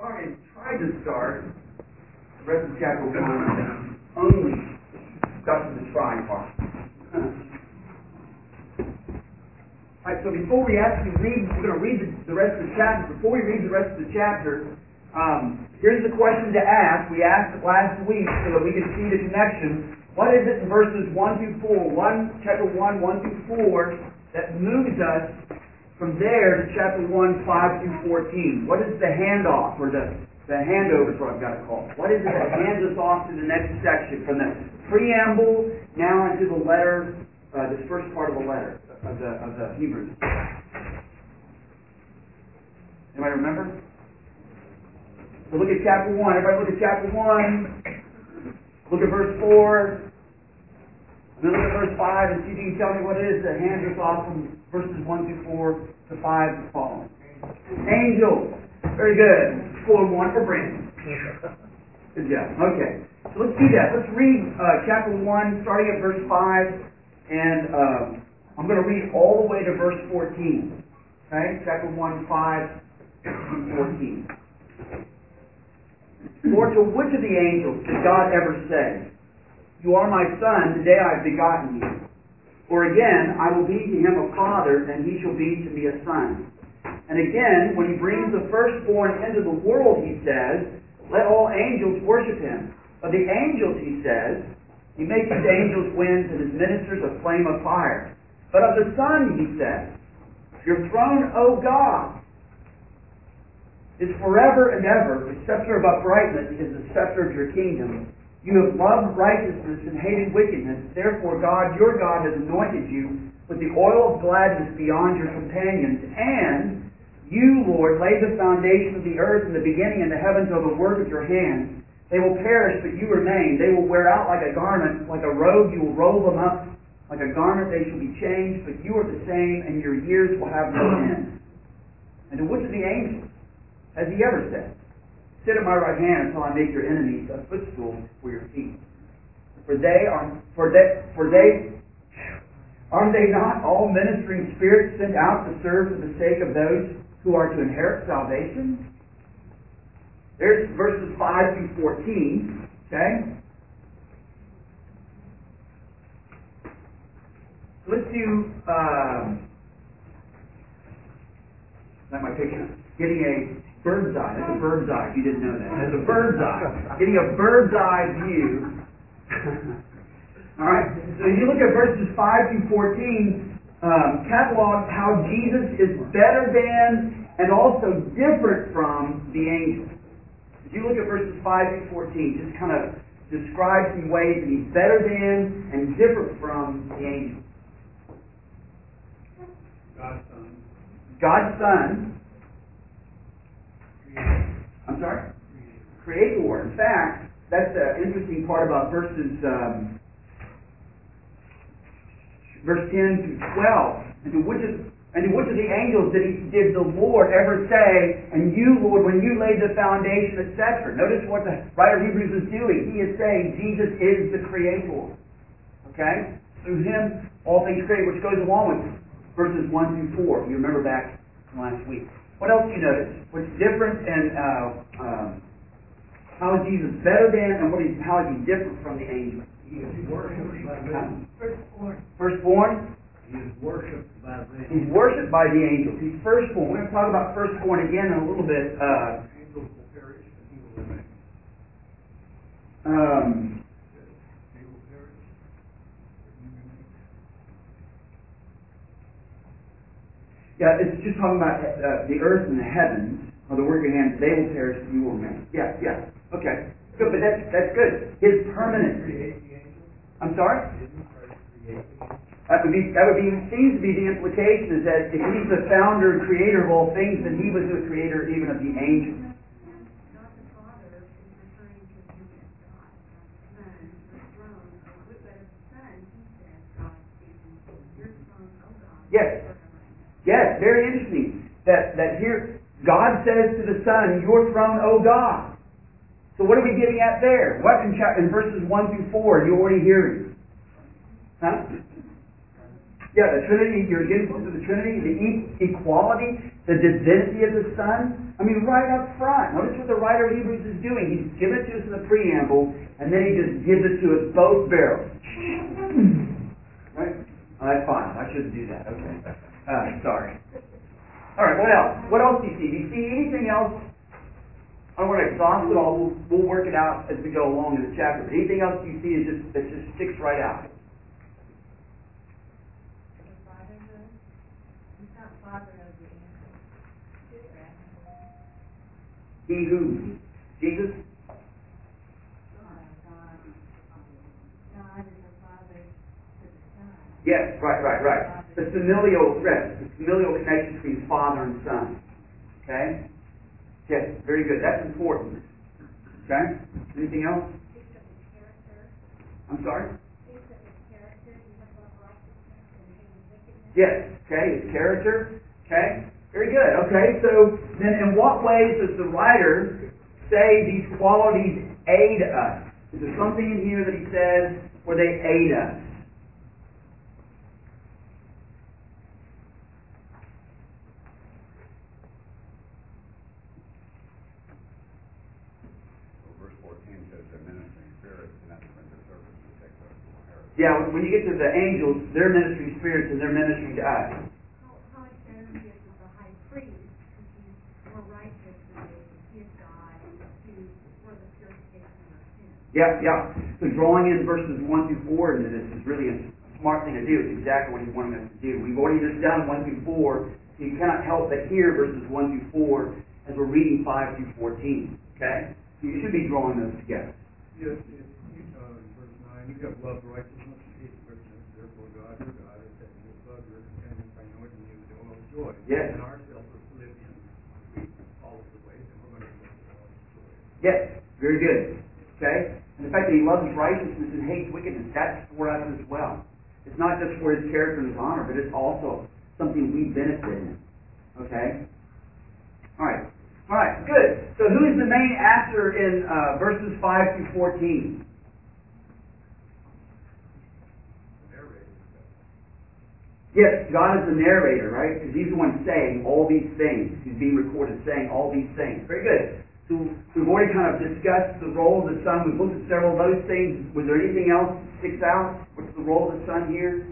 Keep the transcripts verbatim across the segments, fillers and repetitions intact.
started, tried to start the rest of chapter one, only got to the try part. Alright, so before we actually read, we're going to read the, the rest of the chapter. Before we read the rest of the chapter, um, here's the question to ask. We asked it last week so that we could see the connection. What is it in verses one through four, one, chapter one, one through four, that moves us from there to chapter one, five through fourteen? What is the handoff, or the, the handover is what I've got to call it? What is it that hands us off to the next section, from the preamble now into the letter, uh, this first part of the letter of the, of the Hebrews? Anybody remember? So look at chapter one. Everybody look at chapter one. Look at verse four. And then look at verse five and see if you can tell me what it is that hands us off from verses one through four to five and following. Angels. Very good. Score one for Brandon. Good job. Okay. So let's do that. Let's read uh, chapter one, starting at verse five, and um, I'm going to read all the way to verse fourteen. Okay? Chapter one, five, and fourteen. For to which of the angels did God ever say, "You are my son, today I have begotten you"? Or again, "I will be to him a father, and he shall be to me a son"? And again, when he brings the firstborn into the world, he says, "Let all angels worship him." Of the angels, he says, "He makes his angels winds and his ministers a flame of fire." But of the Son, he says, "Your throne, O God, is forever and ever. The scepter of uprightness is the scepter of your kingdom. You have loved righteousness and hated wickedness. Therefore God, your God, has anointed you with the oil of gladness beyond your companions. And you, Lord, laid the foundation of the earth and the beginning and the heavens are the work of your hands. They will perish, but you remain. They will wear out like a garment. Like a robe, you will roll them up. Like a garment, they shall be changed. But you are the same, and your years will have no end." And to which of the angels has he ever said, "Sit at my right hand until I make your enemies a footstool for your feet"? For they are, for they, for they, are they not all ministering spirits sent out to serve for the sake of those who are to inherit salvation? There's verses five through fourteen. Okay. So let's do. Uh, that's my picture. Getting a bird's eye. That's a bird's eye, if you didn't know that. That's a bird's eye. Getting a bird's eye view. Alright? So if you look at verses five through fourteen, um, catalog how Jesus is better than and also different from the angels. If you look at verses five through fourteen, just kind of describe some ways that he's better than and different from the angels. God's Son. God's Son. I'm sorry? Creator. In fact, that's the interesting part about verses um, verse ten through twelve. And to which of and to which of the angels did he did the Lord ever say, "And you, Lord, when you laid the foundation," et cetera? Notice what the writer of Hebrews is doing. He is saying Jesus is the Creator. Okay? Through him all things created, which goes along with verses one through four. You remember back from last week. What else do you notice? What's different, and uh, um, how is Jesus better than, and what is, how is he different from the angels? He is worshipped by them. Firstborn. Firstborn? He is worshipped by them. He's worshipped by the angels. He's firstborn. We're going to talk about firstborn again in a little bit. Uh, Angels will perish, and he will remain. um, They will perish, and he remains. yeah, it's just talking about uh, the earth and the heavens, or the work of your hands. They will perish, but you will remain. Yeah, yeah. Okay. Good, but that's that's good. His permanency. Create the angels? I'm sorry? Didn't Christ create the angels? That would be, that would be, seems to be the implication, is that if he's the founder and creator of all things, then he was the creator even of the angels. Not the Father is referring to him as God, not the Son, the throne. But of the Son, he says, God speaking, "Your throne, O God." Yes. Yes, very interesting. That that here, God says to the Son, "Your throne, O God." So what are we getting at there? What in, in verses one through four are you already hearing? Huh? Yeah, the Trinity, you're getting close to the Trinity, the e- equality. The divinity of the Son? I mean, right up front. Notice what the writer of Hebrews is doing. He's given it to us in the preamble, and then he just gives it to us both barrels. Right? Oh, that's fine. I shouldn't do that. Okay. Uh, sorry. All right, what else? What else do you see? Do you see anything else? I don't want to exhaust it all. We'll, we'll work it out as we go along in the chapter. But anything else you see is just, that just sticks right out? The fatherhood, he's not father of the angels. He who? Jesus? God is the father to the son. Yes, right, right, right. The familial, right, the familial connection between father and son. Okay? Yes, very good. That's important. Okay? Anything else? Speaks of his character. I'm sorry? Speaks of his character. You have love righteousness and hating wickedness. Yes. Okay, his character. Okay? Very good. Okay, so then in what ways does the writer say these qualities aid us? Is there something in here that he says where they aid us? Yeah, when you get to the angels, they're ministering spirits and they're ministering to us. How, how it says he is the high priest, because he's more righteous than they, he is God, to, for the purification of sin. Yeah, yeah. So drawing in verses one through four into this is really a smart thing to do. It's exactly what he's wanting us to do. We've already just done one through four, so you cannot help but hear verses one through four as we're reading five through fourteen. Okay? So you should be drawing those together. Yes, yes, you, uh, verse nine, you have loved righteousness, hate wickedness, therefore God, your God, has set you above your companions by anointing you with oil of joy. Yes. And ourselves with Philippians, we follow the ways, and we're going to look at all the joy. Yes, very good. Okay? And the fact that he loves righteousness and hates wickedness, that's for us as well. It's not just for his character and his honor, but it's also something we benefit in. Okay? All right. All right, good. So who is the main actor in uh, verses five through fourteen? Yes, God is the narrator, right? Because he's the one saying all these things. He's being recorded saying all these things. Very good. So we've already kind of discussed the role of the Son. We've looked at several of those things. Was there anything else that sticks out? What's the role of the Son here?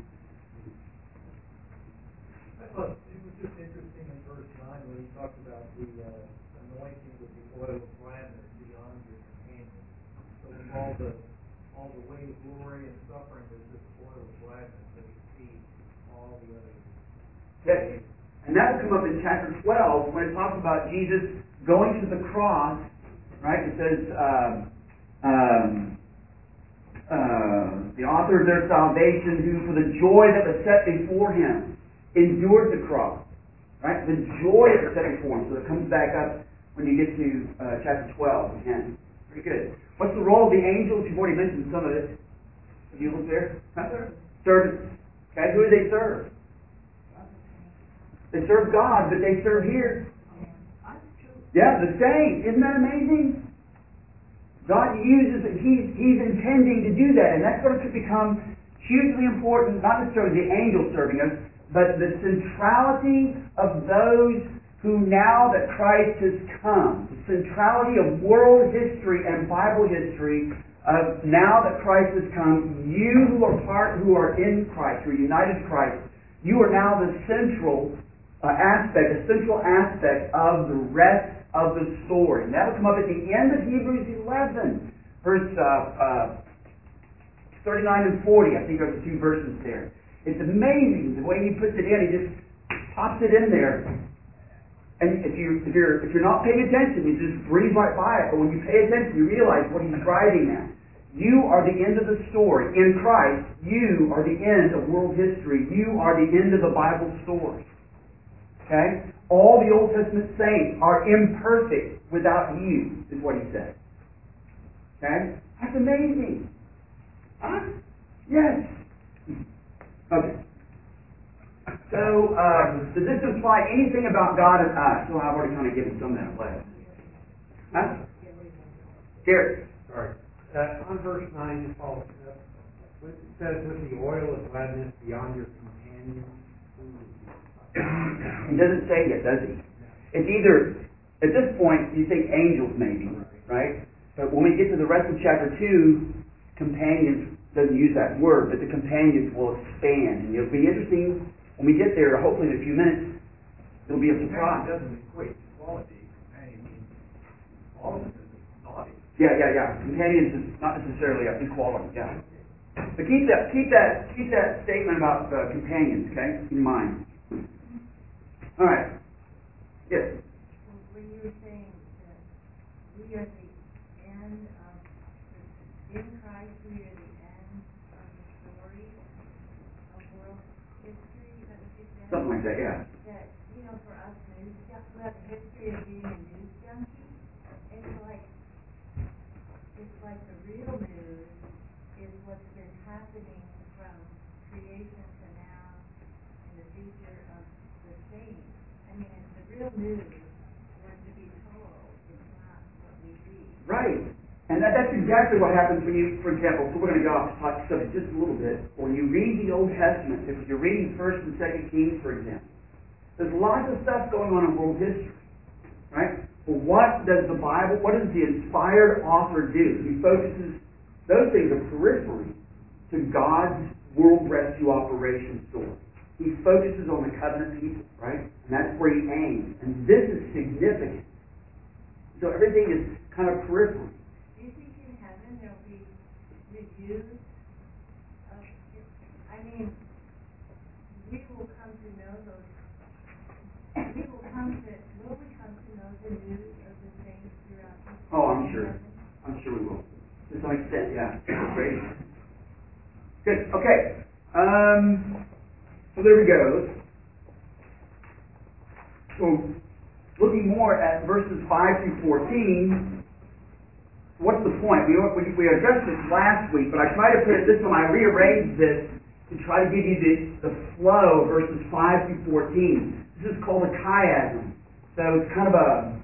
I thought it was just interesting in verse nine when he talked about the uh, anointing with the oil of gladness beyond your companions. So with all the all the weight of glory and suffering, there's this oil of gladness that exceeds all the others. Yes. And that will come up in chapter twelve when it talks about Jesus going to the cross, right? It says, um, um, uh, the author of their salvation, who for the joy that was set before him, endured the cross. Right? The joy that was set before him. So it comes back up when you get to uh, chapter twelve again. Very good. What's the role of the angels? You've already mentioned some of it. Have you looked there? Huh? Servants. Okay, who do they serve? They serve God, but they serve here. Yeah, the same. Isn't that amazing? God uses it. He's, he's intending to do that. And that's going to become hugely important, not necessarily the angels serving us, but the centrality of those who now that Christ has come, the centrality of world history and Bible history of now that Christ has come, you who are part, who are in Christ, who are united to Christ, you are now the central uh, aspect, the central aspect of the rest of the story. And that will come up at the end of Hebrews eleven, verse uh, uh, thirty-nine and forty. I think are the two verses there. It's amazing the way he puts it in. He just pops it in there. And if you if you're if you're not paying attention, you just breeze right by it. But when you pay attention, you realize what he's driving at. You are the end of the story. In Christ, you are the end of world history. You are the end of the Bible story. Okay? All the Old Testament saints are imperfect without you, is what he said. Okay? That's amazing. Huh? Yes. Okay. So, uh, does this imply anything about God and us? Well, I've already kind of given some of that away. Huh? Gary. Sorry. Uh, on verse nine, Paul uh, it says, with the oil of gladness beyond your companions. Who He doesn't say yet, does he? It's either, at this point, you think angels maybe, right? But when we get to the rest of chapter two, companions doesn't use that word, but the companions will expand. And it'll be interesting when we get there, hopefully in a few minutes, it'll be a surprise. Companion doesn't equate to quality. Companion means all of it is naughty. Yeah, yeah, yeah. Companions is not necessarily a equality, yeah. But keep that, keep that, keep that statement about uh, companions, okay, in mind. All right. Yes. When you were saying that we are the end of, in Christ we are the end of the story of world history, is that what you said? Something like that, yeah. That, you know, for us news junkies, we have a history of being a news junkie. It's like, it's like the real news is what's been happening from creation to now in the future of the change. I mean, it's the real news we're to be told. It's not what we read. Right. And that, that's exactly what happens when you, for example, so we're going to go off the topic subject just a little bit. When you read the Old Testament, if you're reading First and Second Kings, for example, there's lots of stuff going on in world history, right? But what does the Bible, what does the inspired author do? He focuses, those things are periphery to God's world rescue operation story. He focuses on the covenant people, right? And that's where he aims. And this is significant. So everything is kind of periphery. Do you think in heaven there'll be reviews of, I mean, we will come to know those, we will come to, will we come to know the news of the saints throughout history? Oh, I'm sure. I'm sure we will. To some extent, yeah. Great. Good. Okay. Um, so there we go. So, looking more at verses five through fourteen, what's the point? We, we, we addressed this last week, but I tried to put it this time. I rearranged this to try to give you the, the flow of verses five through fourteen. This is called a chiasm. So it's kind of a,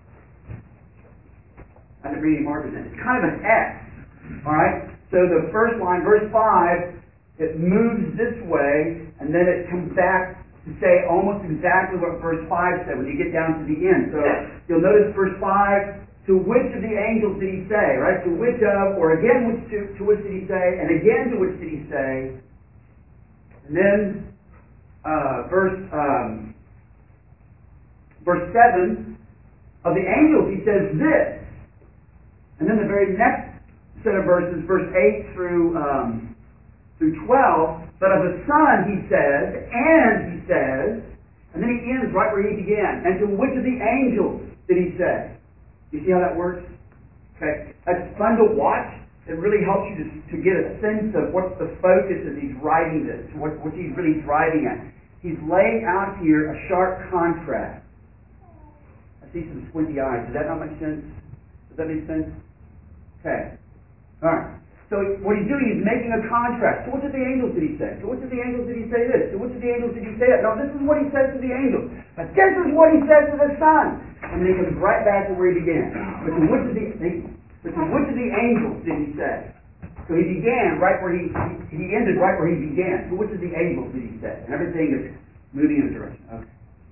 I didn't read any markers in it. It's kind of an X. Alright? So the first line, verse five, it moves this way, and then it comes back to say almost exactly what verse five said when you get down to the end. So you'll notice verse five, to which of the angels did he say, right? To which of, or again which to, to which did he say, and again to which did he say. And then uh, verse um, verse seven, of the angels he says this. And then the very next set of verses, verse eight through um, through twelve, but of the Son he says, and he says, and then he ends right where he began. And to which of the angels did he say? You see how that works? Okay, that's fun to watch. It really helps you to, to get a sense of what's the focus as he's writing this, what, what he's really driving at. He's laying out here a sharp contrast. I see some squinty eyes. Does that not make sense? Does that make sense? Okay. All right. So what he's doing is making a contrast. To which of the angels did he say? To which of the angels did he say this? To which of the angels did he say that? No, this is what he says to the angels. But this is what he says to the Son. And then he comes right back to where he began. But to which of the, but to which of the angels did he say? So he began right where he, he, he ended right where he began. To which of the angels did he say? And everything is moving in a direction. Okay.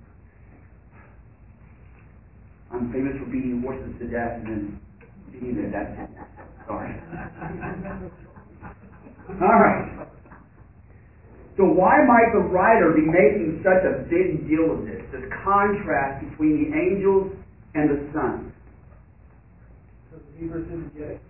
I'm famous for beating horses to death and then beating them. That's it. Sorry. All right. So why might the writer be making such a big deal of this, this contrast between the angels and the Son? Because the Hebrews didn't get it.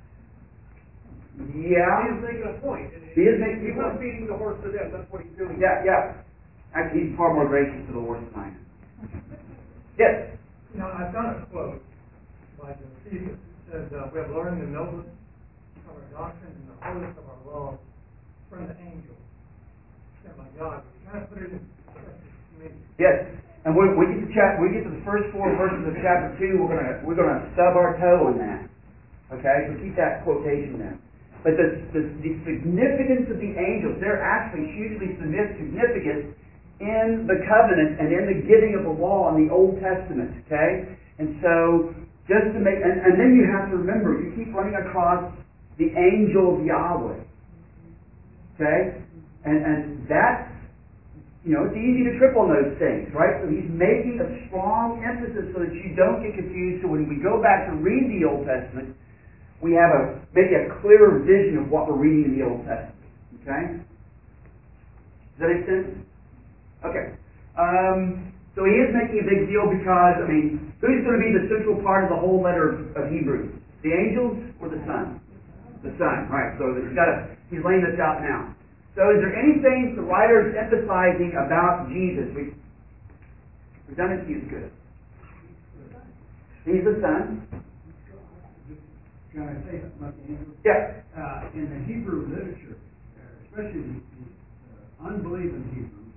Yeah. He is making a point. He is making He a point. was beating the horse to death. That's what he's doing. Yeah, yeah. Actually, he's far more gracious to the horse than I am. Yes. You know, I've got a quote by Josephus. It says, uh, we have learned the noblest of our doctrines and the holiest of our laws from the angels sent by God. We kind of put it in perspective to me. Yes. And when we get to chapter, we get to the first four verses of chapter two, we're gonna we're gonna stub our toe on that. Okay, so keep that quotation there. But the the, the significance of the angels, they're actually hugely significant in the covenant and in the giving of the law in the Old Testament. Okay, and so just to make, and, and then you have to remember, you keep running across the angel of Yahweh. Okay, and and that's you know, it's easy to trip on those things, right? So he's making a strong emphasis so that you don't get confused. So when we go back to read the Old Testament, we have a maybe a clearer vision of what we're reading in the Old Testament. Okay? Does that make sense? Okay. Um, so he is making a big deal because, I mean, who's going to be the central part of the whole letter of, of Hebrews? The angels or the Son? The Son. Right. So he's got a, he's laying this out now. So is there anything the writer is emphasizing about Jesus? We, we've done it. He's good. He's the Son. Can I say something about the angels? Yeah. Uh, in the Hebrew literature, uh, especially the, the uh, unbelieving Hebrews,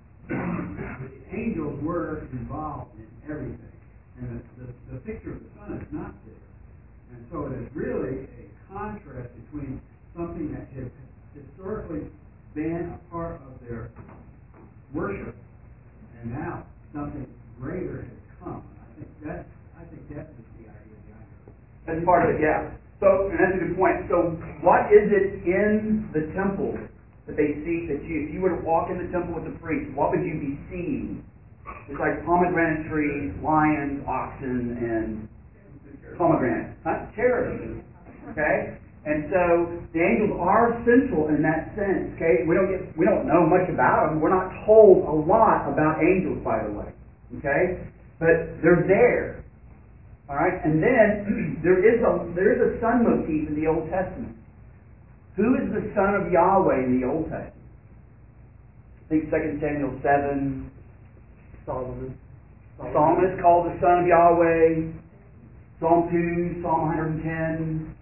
the angels were involved in everything. And the, the, the picture of the Son is not there. And so it is really a contrast between something that has historically been a part of their worship, and now something greater has come. I think that I think that is the idea behind it. That's part of it, yeah. So, and that's a good point. So, what is it in the temple that they see that you, if you were to walk in the temple with the priest, what would you be seeing? It's like pomegranate trees, lions, oxen, and pomegranates. Huh? Cherubim. Okay? And so, the angels are central in that sense. Okay? We don't get, we don't know much about them. We're not told a lot about angels, by the way. Okay? But they're there. All right, and then there is a there is a son motif in the Old Testament. Who is the son of Yahweh in the Old Testament? I think Second Samuel seven. Solomon. Solomon. Psalm is called the son of Yahweh. Psalm two, Psalm one hundred ten.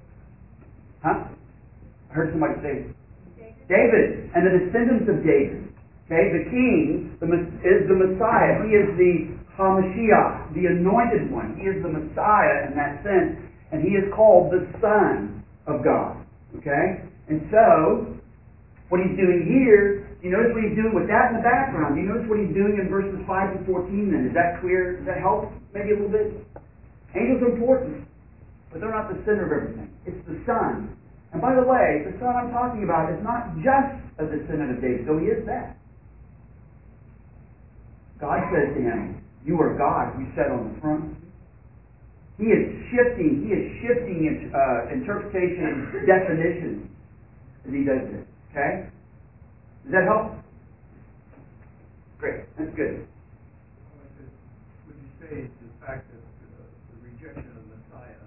Huh? I heard somebody say David and the descendants of David. Okay, the king the, is the Messiah. He is the HaMashiach, the anointed one. He is the Messiah in that sense, and he is called the Son of God. Okay? And so, what he's doing here, do you notice what he's doing with that in the background? Do you notice what he's doing in verses five to fourteen then? Is that clear? Does that help maybe a little bit? Angels are important, but they're not the center of everything. It's the Son. And by the way, the Son I'm talking about is not just a descendant of David, though he is that. God says to him, "You are God, you sat on the throne." He is shifting, he is shifting uh, interpretation and definitions as he does this. Okay? Does that help? Great, that's good. Would you say the fact that the, the rejection of Messiah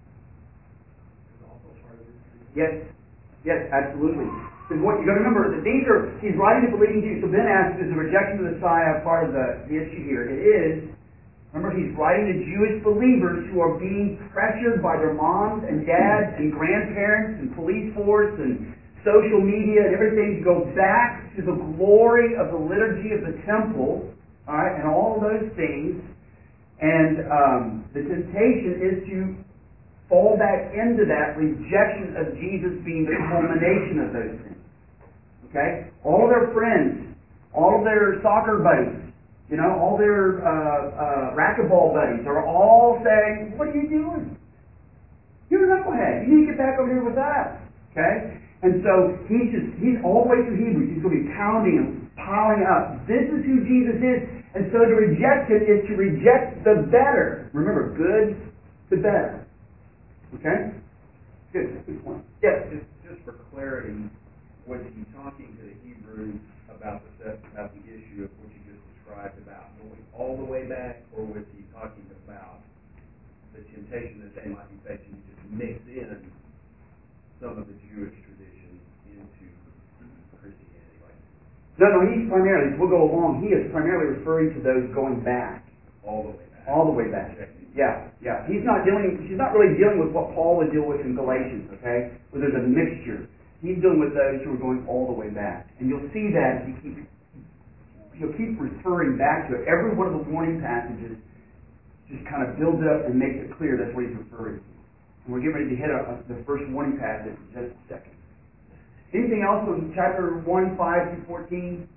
is also part of this? Yes, yes, absolutely. Because what you got to remember that these are he's writing to believing Jews. So Ben asks, is the rejection of the Messiah part of the, the issue here? It is. Remember, he's writing to Jewish believers who are being pressured by their moms and dads and grandparents and police force and social media and everything to go back to the glory of the liturgy of the temple, all right, and all of those things. And um, the temptation is to fall back into that rejection of Jesus being the culmination of those things. Okay? All of their friends, all of their soccer buddies, you know, all their uh, uh, racquetball buddies are all saying, "What are you doing? You're a knucklehead. You need to get back over here with us." Okay? And so he's just, he's all the way through Hebrews. He's going to be pounding and piling up. This is who Jesus is. And so to reject him is to reject the better. Remember, good to better. Okay? Good. Good point. Yes? Just, just for clarity, was he talking to the Hebrews about the about the issue of what you just described about going all the way back, or was he talking about the temptation that they might be facing to just mix in some of the Jewish tradition into Christianity? Like No, no, he's primarily, we'll go along, he is primarily referring to those going back. all the way back. All the way back. Yeah, yeah. He's not dealing, she's not really dealing with what Paul would deal with in Galatians, okay? Where there's a mixture. He's dealing with those who are going all the way back. And you'll see that if you keep, he'll keep referring back to it. Every one of the warning passages just kind of builds it up and makes it clear that's what he's referring to. And we're getting ready to hit a, a, the first warning passage in just a second. Anything else from chapter one, five through fourteen?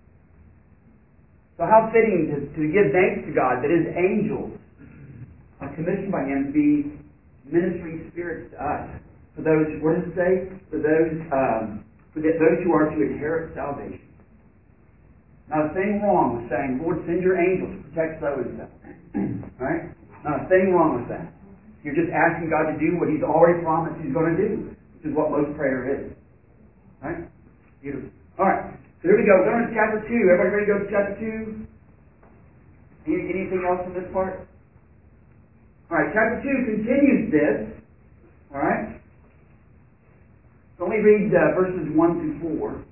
So how fitting to, to give thanks to God that his angels are commissioned by him to be ministering spirits to us. For those, what does it say? For those, um, for the, those who are to inherit salvation. Not a thing wrong with saying, Lord, send your angels to protect so and so. Right? Not a thing wrong with that. You're just asking God to do what He's already promised He's going to do, which is what most prayer is. Right? Beautiful. All right. So here we go. We're going to chapter two. Everybody ready to go to chapter two? Any, anything else in this part? All right. Chapter two continues this. All right. So let me read uh, verses one through four.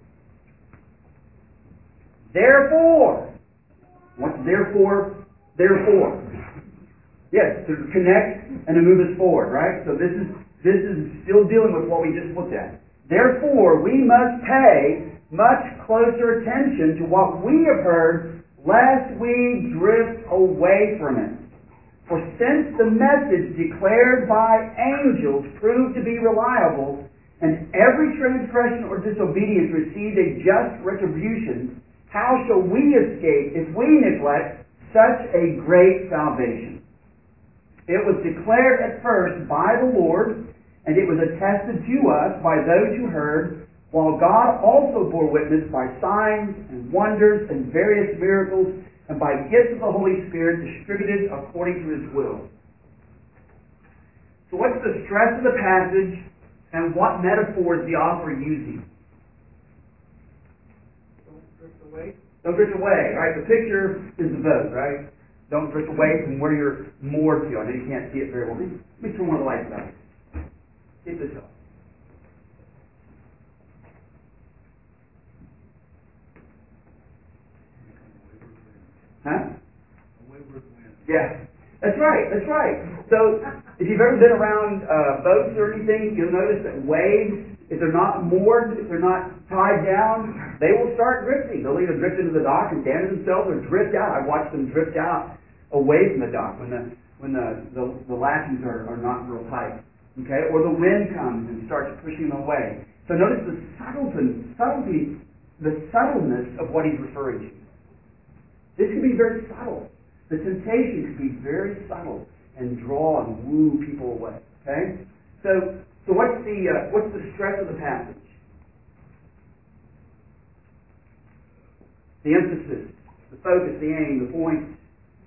Therefore, what's therefore? Therefore. Yes, to connect and to move us forward, right? So this is this is still dealing with what we just looked at. Therefore, we must pay much closer attention to what we have heard, lest we drift away from it. For since the message declared by angels proved to be reliable, and every transgression or disobedience received a just retribution, how shall we escape if we neglect such a great salvation? It was declared at first by the Lord, and it was attested to us by those who heard, while God also bore witness by signs and wonders and various miracles, and by gifts of the Holy Spirit distributed according to His will. So what's the stress of the passage, and what metaphor is the author using? Don't drift away. Don't drift away, right? The picture is the boat, right? Don't drift away from where you're moored to. I know you can't see it very well. Let me, let me turn one of the lights out. See if this helps. Huh? Yeah. That's right, that's right. So, if you've ever been around uh, boats or anything, you'll notice that waves, if they're not moored, if they're not tied down, they will start drifting. They'll either drift into the dock and damage themselves or drift out. I've watched them drift out away from the dock when the when the, the, the latches are, are not real tight. Okay? Or the wind comes and starts pushing them away. So notice the subtlety, subtlety, the subtleness of what he's referring to. This can be very subtle. The temptation can be very subtle and draw and woo people away. Okay? So so what's the uh, what's the stress of the passage? The emphasis, the focus, the aim, the point.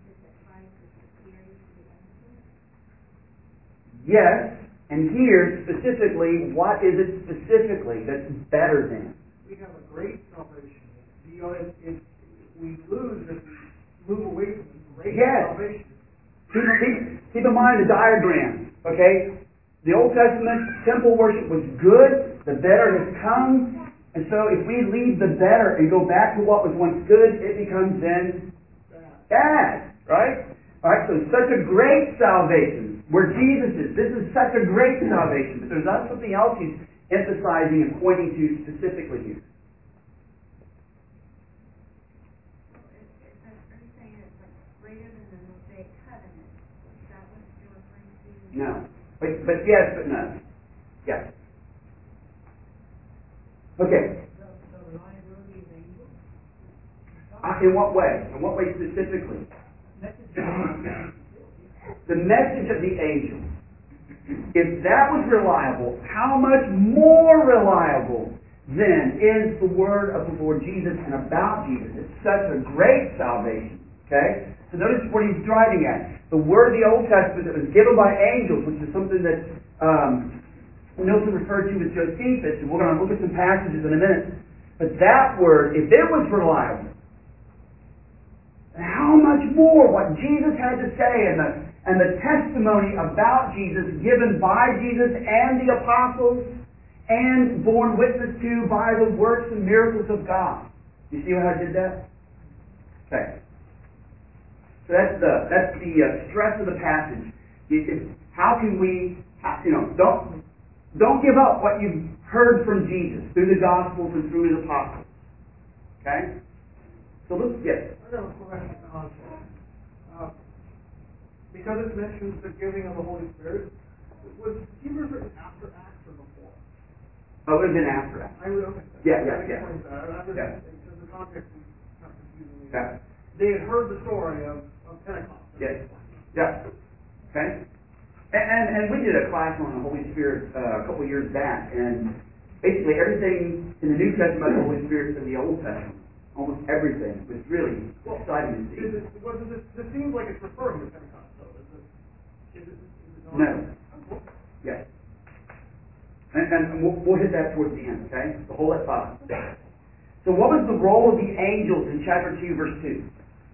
Yes, and here specifically, what is it specifically that's better than? We have a great salvation. You know, it, it, we lose if we move away from the great Yes. salvation. Keep, keep, keep in mind the diagram, okay? The Old Testament temple worship was good, the better has come, and so if we leave the better and go back to what was once good, it becomes then bad, right? Alright, so such a great salvation, where Jesus is, this is such a great salvation, but there's not something else he's emphasizing and pointing to specifically here. No. But, but yes, but no. Yes. Okay. Uh, in what way? In what way specifically? The message of the angel. If that was reliable, how much more reliable then is the word of the Lord Jesus and about Jesus? It's such a great salvation. Okay? So notice what he's driving at. The word of the Old Testament that was given by angels, which is something that um, Milton referred to as Josephus, and we're going to look at some passages in a minute. But that word, if it was reliable, how much more what Jesus had to say and the, and the testimony about Jesus given by Jesus and the apostles and borne witness to by the works and miracles of God. You see how I did that? Okay. So that's the that's the uh, stress of the passage. It, it, how can we, how, you know, don't don't give up what you've heard from Jesus through the Gospels and through His apostles. Okay. So let's yes. I have a question on uh, because it mentions the giving of the Holy Spirit. Was Hebrews written after Acts or before? Oh, it would have been after that. I would okay. Yeah, yeah, yeah. I was, Yeah. Because the context is kind of confusing me. Yeah. They had heard the story of, of Pentecost. Yes. Yeah. Okay. And, and and we did a class on the Holy Spirit uh, a couple years back, and basically everything in the New Testament about the Holy Spirit is in the Old Testament. almost everything. It was really exciting to see. Is it, well, does this, this seems like it's referring to Pentecost, though. Is it, is it, is it not? No. Oh, okay. Yes. And, and we'll, we'll hit that towards the end, okay? The whole at five. So what was the role of the angels in chapter two, verse two?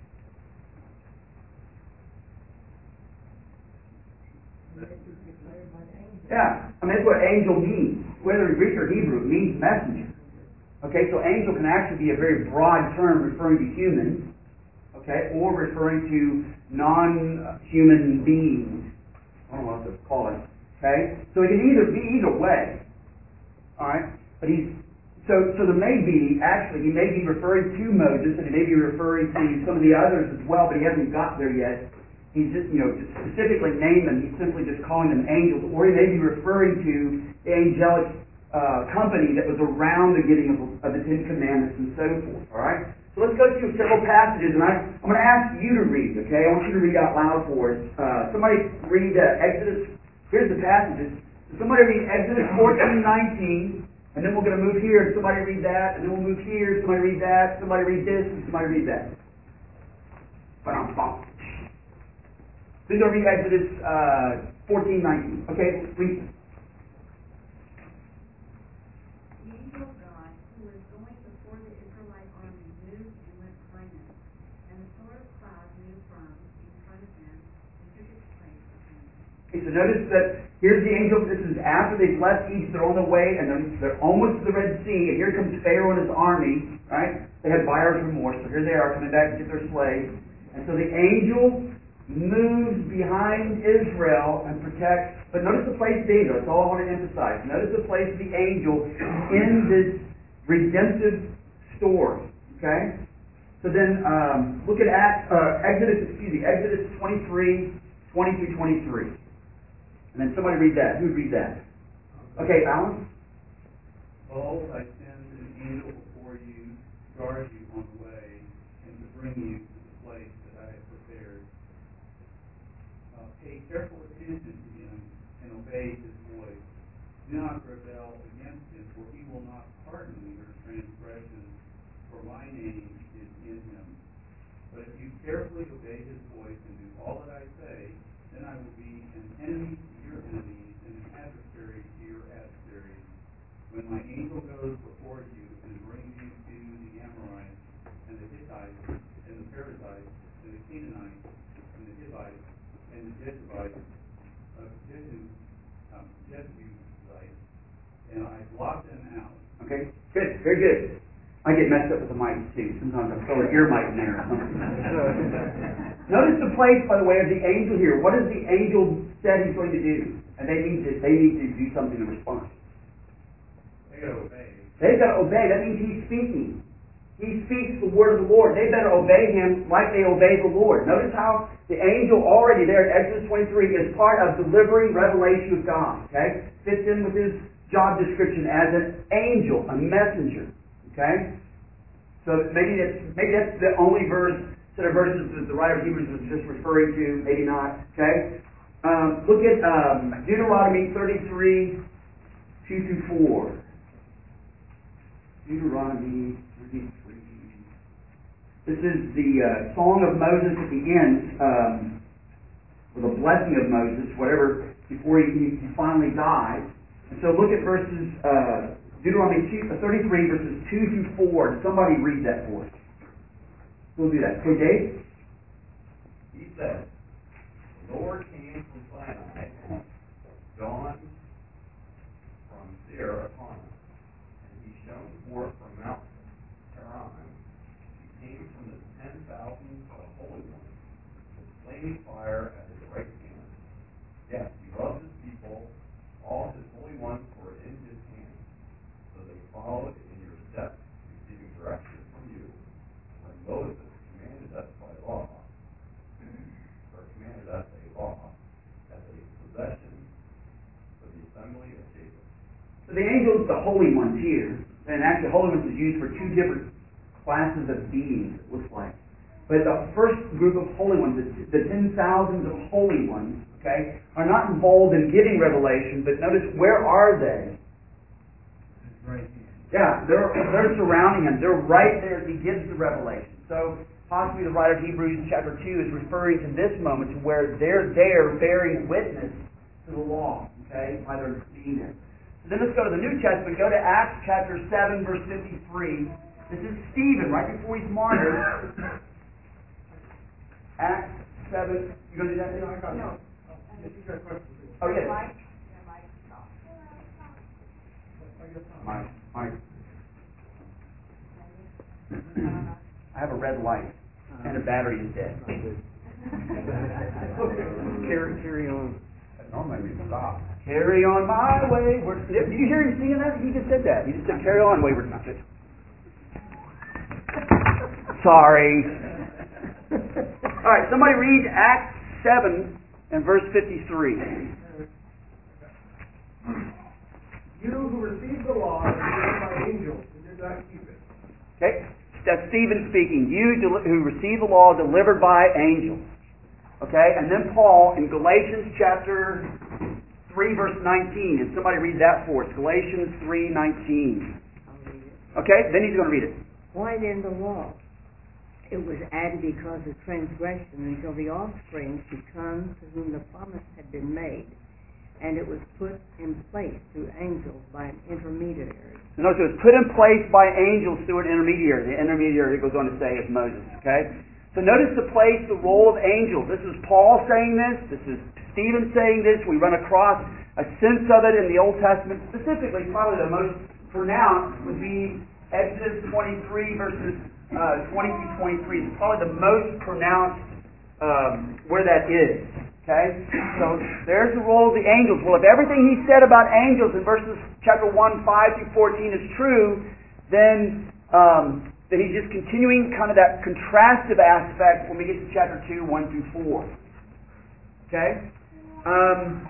Yeah. I mean, that's what angel means. Whether Greek or Hebrew, it means messenger. Okay, so angel can actually be a very broad term referring to humans, okay, or referring to non-human beings. I don't know what to call it. Okay, so it can either be either way. All right, but he's so so there may be actually he may be referring to Moses and he may be referring to some of the others as well, but he hasn't got there yet. He's just you know just specifically named them. He's simply just calling them angels, or he may be referring to the angelic uh, company that was around the getting of, of the Ten Commandments and so forth. All right. So let's go through several passages, and I, I'm going to ask you to read. Okay, I want you to read out loud for us. Uh, somebody read uh, Exodus. Here's the passages. Somebody read Exodus fourteen nineteen, and then we're going to move here, and somebody read that, and then we'll move here, somebody read that, somebody read this, and somebody read that. Ba-dum-bum. Who's going to read Exodus uh, fourteen nineteen? Okay, read. The angel of God, who was going before the Israelite army, moved and went behind them, and the pillar of cloud moved from in front of them and took its place behind them. Okay, so notice that here's the angel. This is after they've left Egypt. They're on their way, and they're, they're almost to the Red Sea. And here comes Pharaoh and his army. Right? They had buyer's remorse, so here they are coming back to get their slaves. And so the angel moves behind Israel and protects. But notice the place being. That's all I want to emphasize. Notice the place of the angel in this redemptive story. Okay. So then um, look at Acts, uh, Exodus. Excuse me, Exodus twenty-three, twenty through twenty-three. And then somebody read that. Who would read that? Okay, Alan? Behold, I send an angel before you to guard you on the way and to bring you to the place that I have prepared. Uh, pay careful attention to him and obey his voice. Do not rebel against him, for he will not pardon your transgressions, for my name is in him. But if you carefully obey his voice and do all that I say, then I will be an enemy to your enemies and an adversary to your adversaries. When my angel goes before you and brings you to the Amorites and the Hittites and the Perizzites and the Canaanites and the Hivites and the Jebusites, uh, Jebu, um, Jebusites, and I blot them out. Okay, good, very good. I get messed up with the mic too. Sometimes I throw an ear mic in there or something. Notice the place, by the way, of the angel here. What does the angel said he's going to do? And they need to they need to do something in response. They gotta obey. They've got to obey. That means he's speaking. He speaks the word of the Lord. They better obey him like they obey the Lord. Notice how the angel already there in Exodus twenty-three is part of delivering revelation of God. Okay? Fits in with his job description as an angel, a messenger. Okay? So maybe that's maybe that's the only verse, set of verses that the writer of Hebrews was just referring to, maybe not. Okay? Um, look at um, Deuteronomy thirty-three, two through four. Deuteronomy thirty-three. This is the uh, song of Moses at the end, um, or the blessing of Moses, whatever, before he, he finally dies. And so look at verses, uh, Deuteronomy two, uh, thirty-three, verses two through four. Somebody read that for us. We'll do that. Okay, Dave? He said, the Lord came from Sinai, dawned from Seir upon us, and he shone forth from Mount Paran. He came from the ten thousands of holy ones, with flaming fire at his right hand. Yes, he loved his people, all his holy ones were in his hand. So they followed in your steps, receiving direction from you. When Moses commanded us by law, or commanded us a law, as a possession for the assembly of Jacob. So the angels, the holy ones here, and actually holy ones is used for two different classes of beings, it looks like. But the first group of holy ones, the ten thousands of holy ones, okay, are not involved in giving revelation, but notice, where are they? His right hand. Yeah, they're, they're surrounding him. They're right there as he gives the revelation. So possibly the writer of Hebrews chapter two is referring to this moment to where they're there bearing witness to the law, okay, by their being there. So then let's go to the New Testament. Go to Acts chapter seven, verse fifty-three. This is Stephen, right before he's martyred. Acts seven. You going to do that? Yeah, I got it. No. Yes, you got a question. Oh, yes. Mike, your mic's off. I guess not. Mike, Mike. I have a red light, and the battery is dead. Carry, carry on. Normally we stop. Carry on my wayward. Did you hear him singing that? He just said that. He just said, "Carry on, wayward." Sorry. All right, somebody read Acts seven and verse fifty-three. You who received the law and given by angels and did not keep it. Okay, that's Stephen speaking. You del- who received the law delivered by angels. Okay, and then Paul in Galatians chapter three, verse nineteen. And somebody read that for us. Galatians three nineteen. I'll read it. Okay, then he's going to read it. Why then the law? It was added because of transgression until the offspring should come to whom the promise had been made. And it was put in place through angels by an intermediary. Notice it was put in place by angels through an intermediary. The intermediary, it goes on to say, is Moses. Okay? So notice the place, the role of angels. This is Paul saying this. This is Stephen saying this. We run across a sense of it in the Old Testament. Specifically, probably the most pronounced would be Exodus twenty-three verses uh, twenty through twenty-three. It's probably the most pronounced um, where that is. Okay? So there's the role of the angels. Well, if everything he said about angels in verses chapter one, five through fourteen is true, then um, then he's just continuing kind of that contrastive aspect when we get to chapter two, one through four. Okay? Um,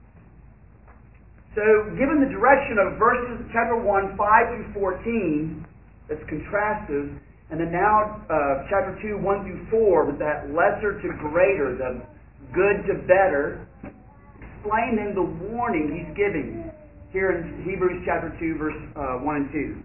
so given the direction of verses chapter one, five through fourteen, that's contrastive, and then now uh, chapter two, one through four, with that lesser to greater, the good to better, explain then the warning he's giving here in Hebrews chapter two, verse uh, one and two.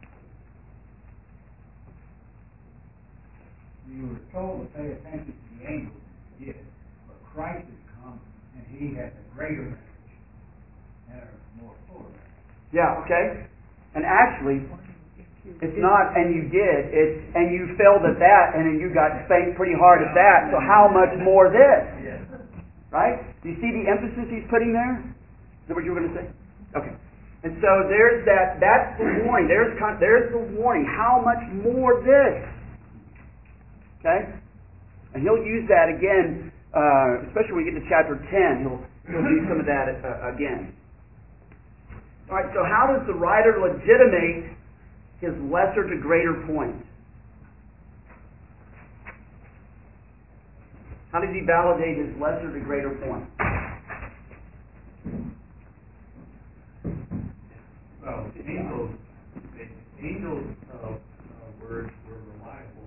You were told to pay attention to the angels, and you did. But Christ has come, and he has a greater message, and a more full message. Yeah, okay? And actually, it's not, and you did, it's, and you failed at that, and then you got spanked pretty hard at that, so how much more this? Right? Do you see the emphasis he's putting there? Is that what you were going to say? Okay. And so there's that, that's the warning. There's, there's the warning. How much more this? Okay? And he'll use that again, uh, especially when we get to chapter ten. He'll, he'll do some of that uh, again. All right, so how does the writer legitimate his lesser to greater point? How does he validate his lesser to greater point? Well, the angels, the angels' uh, uh, words were reliable,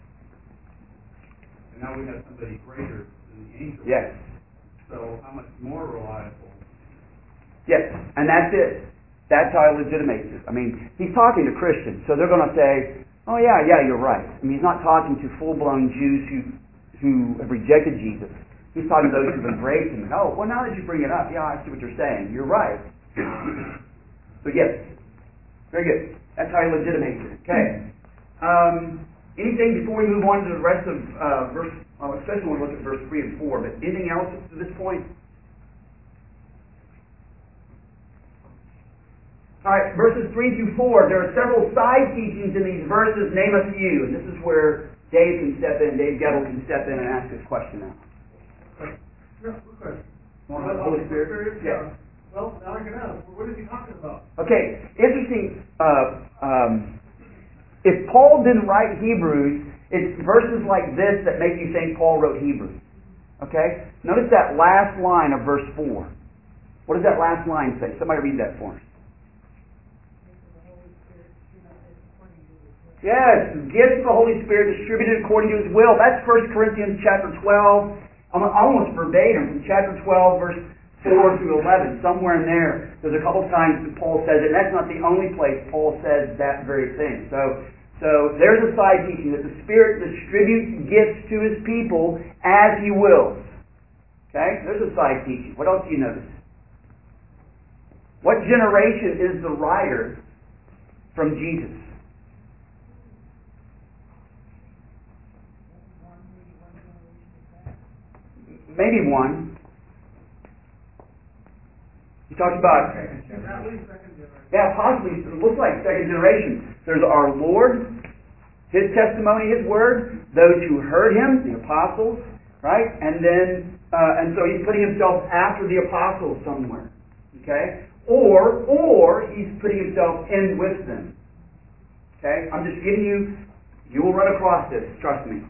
and now we have somebody greater than the angels. Yes. So how much more reliable? Yes, and that's it. That's how he legitimates it. I mean, he's talking to Christians, so they're going to say, oh yeah, yeah, you're right. I mean, he's not talking to full-blown Jews who who have rejected Jesus. He's talking to those who've embraced him. Oh, well, now that you bring it up, yeah, I see what you're saying. You're right. So yes, very good. That's how he legitimates it. Okay. Um, anything before we move on to the rest of uh, verse, well, especially when we look at verse three and four, but anything else to this point? All right, verses three through four, there are several side teachings in these verses. Name a few, and this is where Dave can step in, Dave Gettle can step in and ask this question now. Yeah, good question. Want to the Holy Spirit? Yeah. Well, now I can ask, what is he talking about? Okay, interesting. Uh, um, if Paul didn't write Hebrews, it's verses like this that make you think Paul wrote Hebrews. Okay? Notice that last line of verse four. What does that last line say? Somebody read that for us. Yes, gifts of the Holy Spirit distributed according to His will. That's First Corinthians chapter twelve, almost verbatim from chapter twelve, verse four through eleven, somewhere in there, there's a couple times that Paul says it, and that's not the only place Paul says that very thing. So, so there's a side teaching that the Spirit distributes gifts to His people as He wills. Okay? There's a side teaching. What else do you notice? What generation is the writer from Jesus? Maybe one. He talks about, yeah, possibly, it looks like second generation. There's our Lord, His testimony, His word, those who heard Him, the apostles, right? And then, uh, and so He's putting Himself after the apostles somewhere, okay? Or, or He's putting Himself in with them, okay? I'm just giving you, you will run across this, trust me.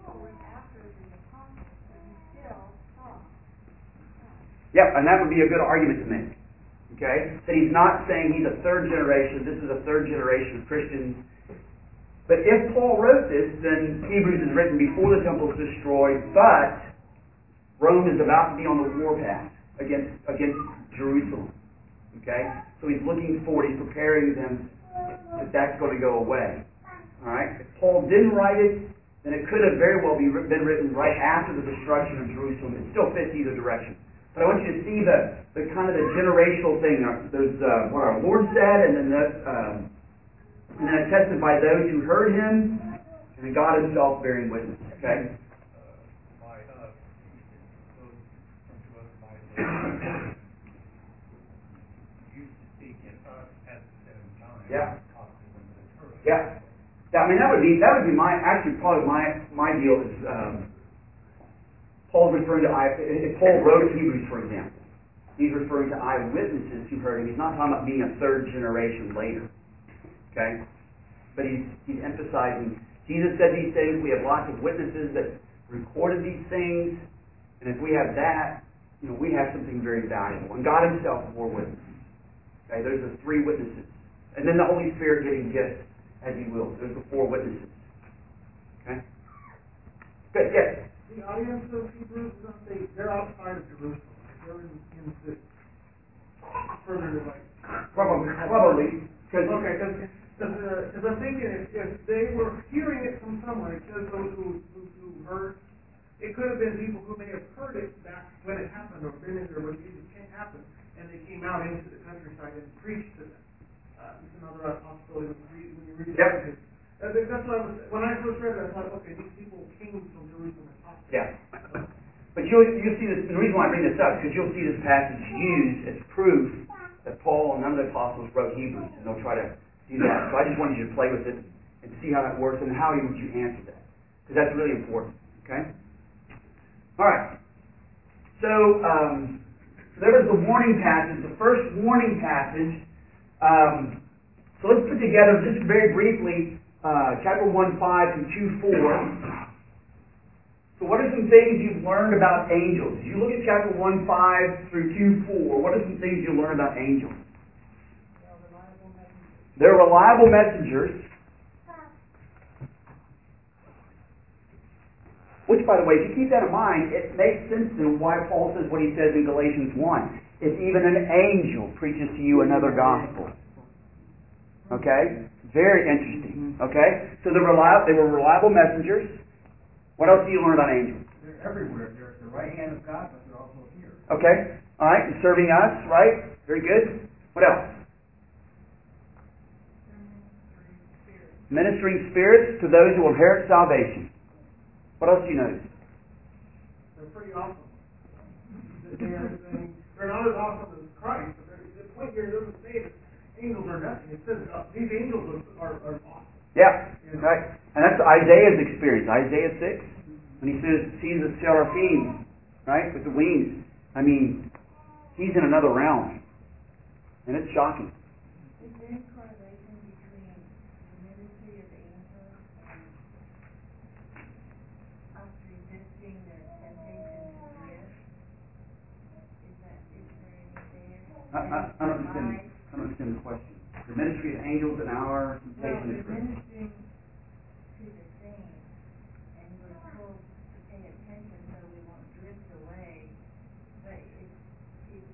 Yep, and that would be a good argument to make. Okay? That he's not saying he's a third generation, this is a third generation of Christians. But if Paul wrote this, then Hebrews is written before the temple is destroyed, but Rome is about to be on the warpath against against Jerusalem. Okay? So he's looking forward, he's preparing them that that's going to go away. Alright? If Paul didn't write it, then it could have very well be, been written right after the destruction of Jerusalem. It still fits either direction. But I want you to see the, the kind of the generational thing. There's uh, what our Lord said, and then the, um, and then attested by those who heard Him, and then God Himself bearing witness. Okay. By us, those unto us by the you speak in us at the same time. Yeah. Yeah. Yeah. I mean, that would be that would be my actually probably my my deal is. Um, Paul's referring to, if Paul wrote Hebrews, for example, he's referring to eyewitnesses who heard him. He's not talking about being a third generation later. Okay? But he's, he's emphasizing, Jesus said these things, we have lots of witnesses that recorded these things, and if we have that, you know, we have something very valuable. And God Himself bore witness. Okay? There's the three witnesses. And then the Holy Spirit giving gifts as He wills. There's the four witnesses. Okay? Good, yes? The audience of Hebrews, they, they're outside of Jerusalem. They're in, in the further to like. Probably. Probably. Cause, okay, because uh, I'm thinking if, if they were hearing it from someone, it says those who, who, who heard, it could have been people who may have heard it back when it happened or been in there when Jesus came happen, and they came out into the countryside and preached to them. Uh, it's another possibility when you read, when you read yep. it. I think that's what I was, when I first read it, I thought, okay, these people came from Jerusalem. Yeah. But you'll, you'll see this, the reason why I bring this up, because you'll see this passage used as proof that Paul and none of the apostles wrote Hebrews, and they'll try to do that. So I just wanted you to play with it and see how that works, and how would you answer that. Because that's really important. Okay? Alright. So, um, so there was the warning passage, the first warning passage. Um, so let's put together, just very briefly, uh, chapter one five and two four. So what are some things you've learned about angels? As you look at chapter one five through two four, what are some things you learn about angels? They're reliable messengers. Which, by the way, if you keep that in mind, it makes sense then why Paul says what he says in Galatians one. If even an angel preaches to you another gospel. Okay? Very interesting. Okay? So they're reliable, they were reliable messengers. What else do you learn about angels? They're everywhere. They're at the right hand of God, but they're also here. Okay. All right. And serving us, right? Very good. What else? Ministering spirits to those who will inherit salvation. What else do you notice? They're pretty awesome. They're, they're not as awesome as Christ, but the point here doesn't say that angels are nothing. It says uh, these angels are, are awesome. Yeah. Right. And that's Isaiah's experience. Isaiah six. When he says, sees the seraphim, right, with the wings. I mean, he's in another realm. And it's shocking. Is there any correlation between the ministry of angels and us resisting the temptation to drift? Is that, is there any there? I, I, I don't understand. I don't understand the question. The ministry of angels and our Well, temptation we're to drift. ministering to the saints, and we're told to pay attention so we won't drift away. But it, it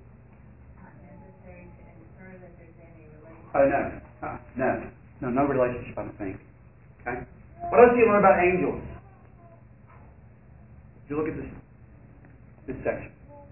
Oh, no. Uh, no. No, no relationship, I don't think. Okay? What else do you learn about angels? You look at this, this section.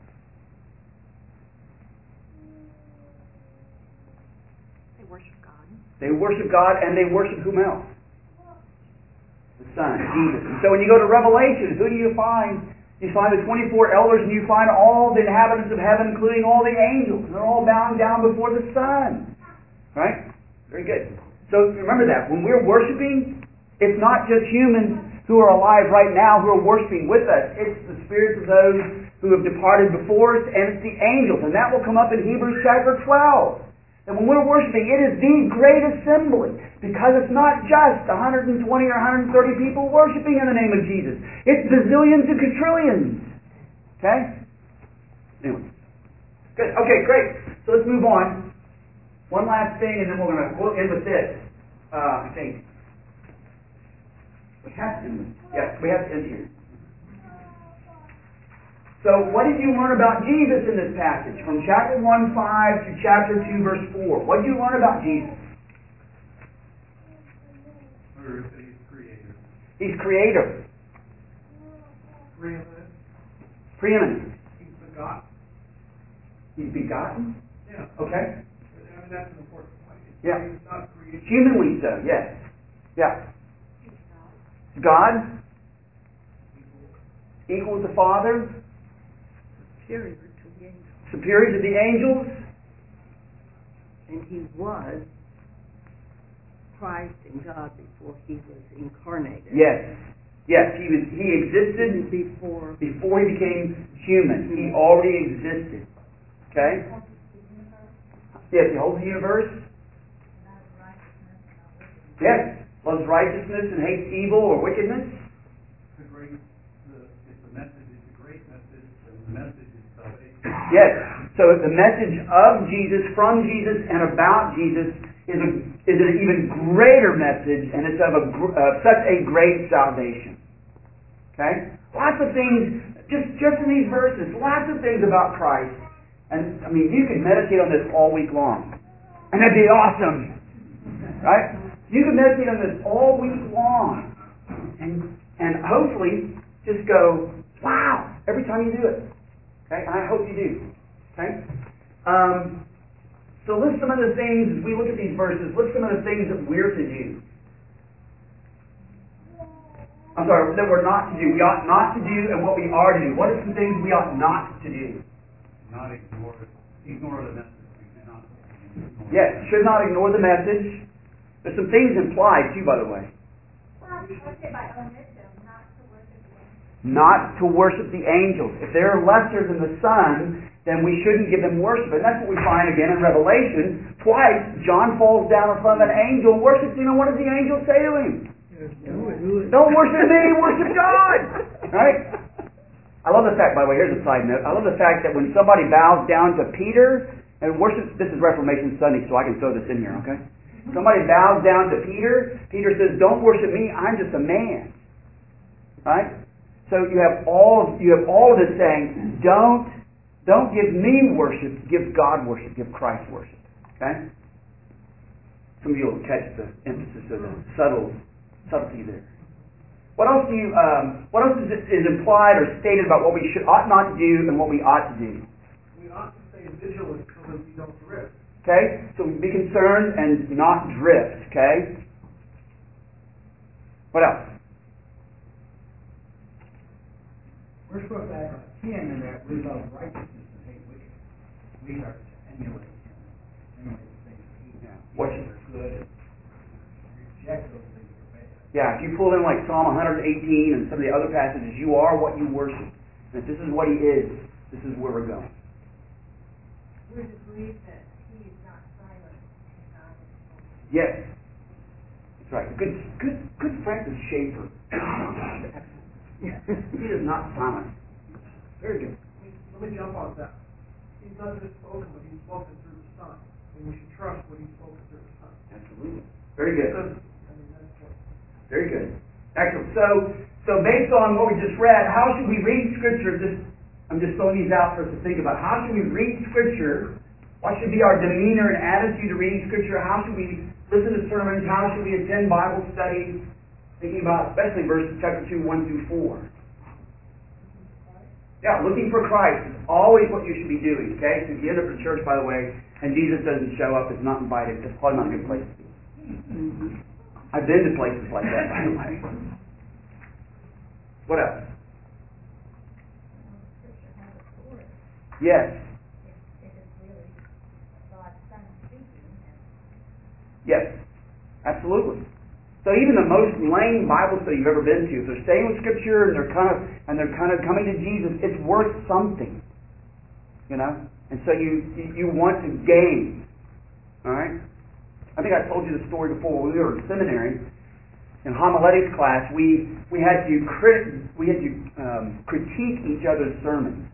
They worship God. They worship God, and they worship whom else? The Son, Jesus. And so when you go to Revelation, who do you find? You find the twenty-four elders, and you find all the inhabitants of heaven, including all the angels. And they're all bowing down before the Son. Right? Very good. So remember that. When we're worshiping, it's not just humans who are alive right now who are worshiping with us. It's the spirits of those who have departed before us, and it's the angels. And that will come up in Hebrews chapter twelve. And when we're worshiping, it is the great assembly, because it's not just one hundred twenty or one hundred thirty people worshiping in the name of Jesus. It's bazillions and quadrillions. Okay? Anyway. Good. Okay, great. So let's move on. One last thing, and then we're going to we'll end with this. Uh, I think. We have to end with Yes, we have to end here. So what did you learn about Jesus in this passage? From chapter one, five to chapter two, verse four. What did you learn about Jesus? First, he's creator. He's creator. Preeminent. Preeminent. He's begotten. He's begotten? Yeah. Okay. I mean, that's an important point. It's Yeah. He's not created. Humanly so, yes. Yeah. God, equal with the Father, Superior to the angels. superior to the angels. And he was Christ and God before he was incarnated. Yes. Yes, he was. He existed Before before he became human. He already existed. Okay? Yes, he holds the universe. Yes. Loves righteousness and hates evil or wickedness. The great, the, if the message is a great message, then the message is salvation. Yes. So the message of Jesus, from Jesus, and about Jesus is a is an even greater message, and it's of a uh, such a great salvation. Okay. Lots of things, just just in these verses, lots of things about Christ, and I mean, you could meditate on this all week long, and that'd be awesome, right? You can meditate on this all week long, and and hopefully just go, wow, every time you do it. Okay, and I hope you do. Okay. Um, so list some of the things as we look at these verses. List some of the things that we're to do. I'm sorry, that we're not to do. We ought not to do, and what we are to do. What are some things we ought not to do? Not ignore it. Ignore the message. We should not ignore Yes, the should not ignore the message. There's some things implied too, by the way. Well, I say by omission, not to worship the angels. Not to worship the angels. If they're lesser than the Son, then we shouldn't give them worship. And that's what we find again in Revelation. Twice, John falls down in front of an angel and worships him. And what does the angel say to him? Don't worship me, worship God! Right? I love the fact, by the way, here's a side note. I love the fact that when somebody bows down to Peter and worships, this is Reformation Sunday, so I can throw this in here, okay? Somebody bows down to Peter. Peter says, "Don't worship me. I'm just a man." Right? So you have all of, you have all of it saying, "Don't don't give me worship. Give God worship. Give Christ worship." Okay? Some of you will catch the emphasis of the subtle subtlety there. What else do you? Um, what else is, is implied or stated about what we should ought not to do and what we ought to do? We ought to stay vigilant so that we don't drift. Okay? So be concerned and not drift. Okay? What else? We're supposed to have a kin in that we love righteousness and hate wickedness. We are to emulate him. Emulate the things that he does. What Things are good and reject those things that are bad. Yeah, if you pull in like Psalm one eighteen and some of the other passages, you are what you worship. And if this is what he is, this is where we're going. We're to believe that he is not silent and God is spoken. Yes. That's right. Good good good Francis Schaeffer. He is not silent. Very good. Let me jump on that. He's not just spoken, but he's spoken through the Son. And we should trust what he's spoken through the Son. Absolutely. Very good. Because, I mean, that's what. Very good. Excellent. So so based on what we just read, how should we read Scripture? Just I'm just throwing these out for us to think about. How should we read Scripture What should be our demeanor and attitude to reading Scripture? How should we listen to sermons? How should we attend Bible studies? Thinking about especially verses chapter two, one through four. Yeah, looking for Christ is always what you should be doing, okay? So if you end up in church, by the way, and Jesus doesn't show up, is not invited, it's probably not a good place to be. I've been to places like that, by the way. What else? Scripture has authority. Yes. It, it is really God's Son speaking. Yes. Absolutely. So even the most lame Bible study you've ever been to, if they're staying with Scripture and they're kind of and they're kind of coming to Jesus, it's worth something. You know? And so you you want to gain. Alright? I think I told you the story before. When we were in seminary, in homiletics class, we we had to crit we had to um, critique each other's sermons.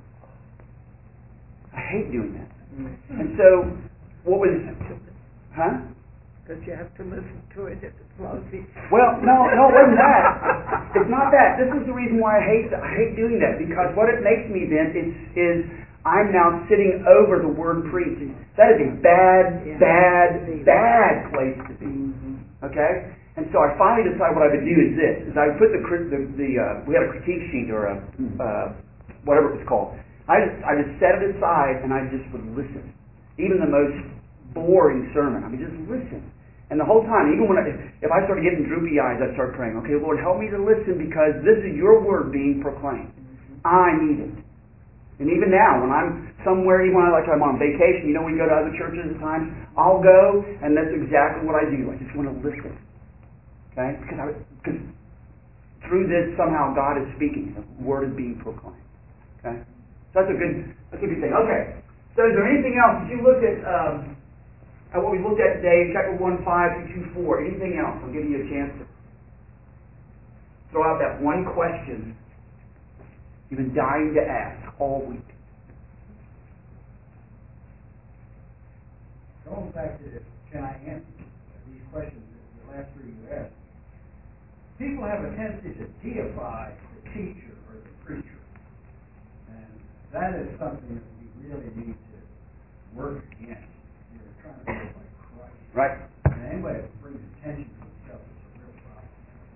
I hate doing that. And so, what was, huh? Because you have to listen to it if it's lousy. Well, no, no, it wasn't that. It's not that. This is the reason why I hate I hate doing that, because what it makes me then is is I'm now sitting over the word preached. That is a bad, Yeah. bad, bad place to be. Okay? And so I finally decided what I would do is this: is I would put the the, the uh, we had a critique sheet or a uh, whatever it was called. I just I just set it aside and I just would listen, even the most boring sermon. I mean, just listen. And the whole time, even when I, if I started getting droopy eyes, I'd start praying, okay, Lord, help me to listen because this is your word being proclaimed. I need it. And even now, when I'm somewhere, even when I like I'm on vacation, you know, we go to other churches at times, I'll go, and that's exactly what I do. I just want to listen. Okay? Because I, because through this, somehow God is speaking. The word is being proclaimed. Okay? So that's a good, that's a good thing. Okay. So is there anything else? Did you look at... Um, Uh, what we looked at today, chapter one, five to two, four. Anything else? I'll give you a chance to throw out that one question you've been dying to ask all week. Going back to, can I answer these questions, the last three you asked? People have a tendency to deify the teacher or the preacher. And that is something that we really need to work against. Trying to be like Christ. Right. And anybody that brings attention to himself is a real problem.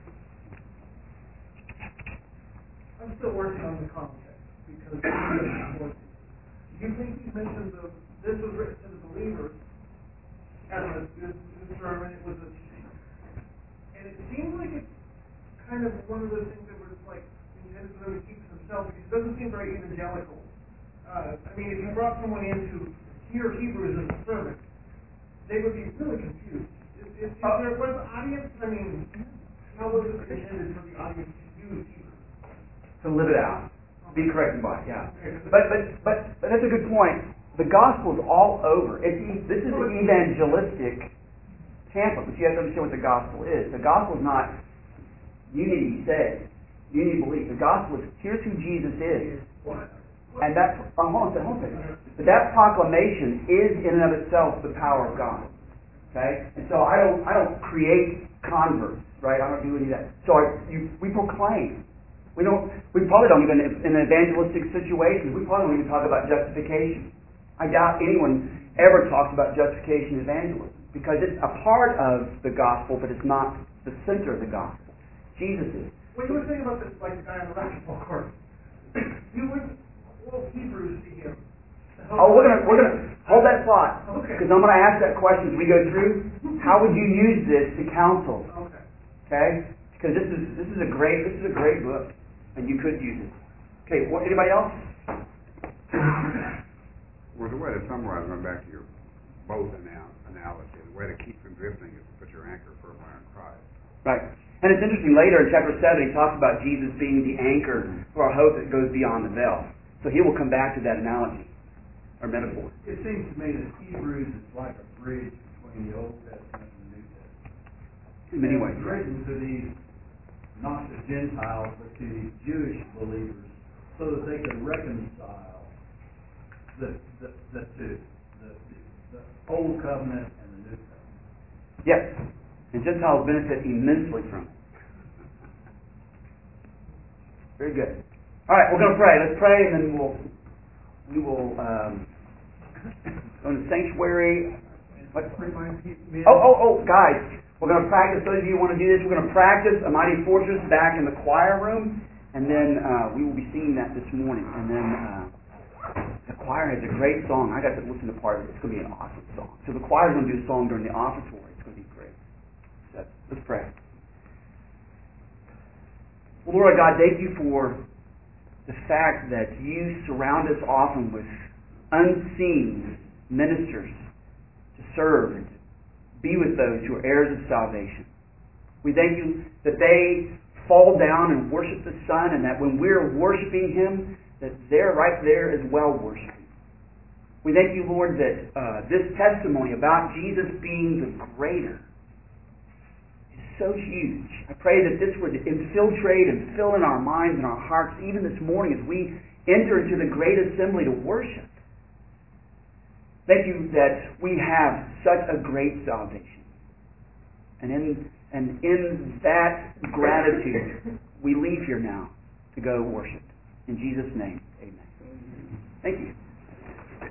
I'm still working on the context because do you think he mentioned the this was written to the believers as a good, good sermon? It was a teaching, and it seemed like it's kind of one of those things that was like intended for them to keep to themselves because it doesn't seem very evangelical. Uh, I mean, if you brought someone in to hear Hebrews as a sermon, they would be really confused. Is, is, is Uh, there was the audience? I mean, how was it intended for the audience to use Hebrews? To live it out. Be corrected by it, yeah. But, but, but, but that's a good point. The gospel is all over. It's, this is an evangelistic pamphlet, but you have to understand what the gospel is. The gospel is not, you need to be saved. You need to believe. The gospel is, here's who Jesus is. And that, oh, hold on a second, hold on a second. But that proclamation is in and of itself the power of God. Okay? And so I don't, I don't create converts, right? I don't do any of that. So I, you, we proclaim. We don't, we probably don't even, in an evangelistic situation, we probably don't even talk about justification. I doubt anyone ever talks about justification and evangelism because it's a part of the gospel, but it's not the center of the gospel. Jesus is. When you were saying about this, like the guy on the basketball court, you would quote Hebrews to him. Oh, we're gonna we're gonna hold that thought Okay. because I'm gonna ask that question as we go through. How would you use this to counsel? Okay. Okay, because this is this is a great this is a great book, and you could use it. Okay, what, anybody else? Well, the way to summarize, going back to your boat anal- analogy, the way to keep from drifting is to put your anchor firmly on Christ. Right. And it's interesting, later in chapter seven, he talks about Jesus being the anchor for our hope that goes beyond the veil. So he will come back to that analogy, or metaphor. It seems to me that Hebrews is like a bridge between the Old Testament and the New Testament. In many ways. It's written to these, not the Gentiles, but to these Jewish believers, so that they can reconcile the the the two, the, the, the Old Covenant and the New Covenant. Yes. And Gentiles benefit immensely from it. Very good. All right, we're going to pray. Let's pray, and then we'll we will um, So in the sanctuary, what? Oh, oh, oh, guys, we're going to practice. Those of you who want to do this, we're going to practice A Mighty Fortress back in the choir room, and then uh, we will be singing that this morning. And then uh, the choir has a great song. I got to listen to part of it. It's going to be an awesome song. So the choir is going to do a song during the offertory. It's going to be great. So let's pray. Well, Lord God, thank you for the fact that you surround us often with unseen ministers to serve and to be with those who are heirs of salvation. We thank you that they fall down and worship the Son, and that when we're worshiping Him, that they're right there as well worshiping. We thank you, Lord, that uh, this testimony about Jesus being the greater is so huge. I pray that this would infiltrate and fill in our minds and our hearts even this morning as we enter into the great assembly to worship. Thank you that we have such a great salvation. And in, and in that gratitude, we leave here now to go worship. In Jesus' name, amen. Thank you.